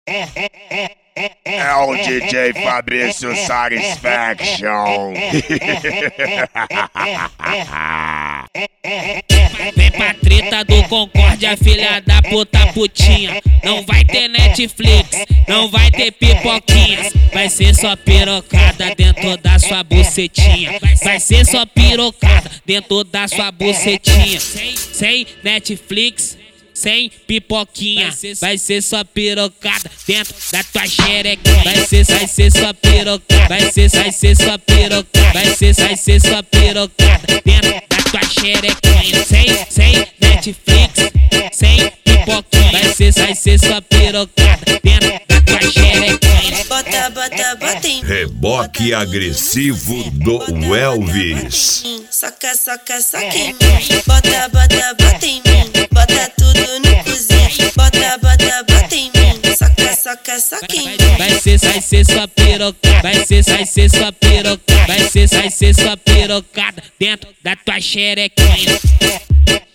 É o DJ Fabrício Satisfaction. Vem pra treta do Concórdia, filha da puta putinha. Não vai ter Netflix, não vai ter pipoquinhas. Vai ser só pirocada dentro da sua bucetinha. Vai ser só pirocada dentro da sua bucetinha. Sem Netflix, sem pipoquinha, vai ser só pirocada dentro da tua xerequinha. Vai ser só pirocada, vai ser só pirocada, vai ser só pirocada dentro da tua xerequinha. Sem Netflix, sem pipoquinha, vai ser só pirocada dentro da tua xerequinha. Bota em mim. Reboque agressivo do Elvis. Soca em mim. Bota em mim. Bota tudo no cozinho. Bota em mim. Soca em mim. Vai ser só pirocada, vai ser só pirocada, vai ser só pirocada dentro da tua xerequinha.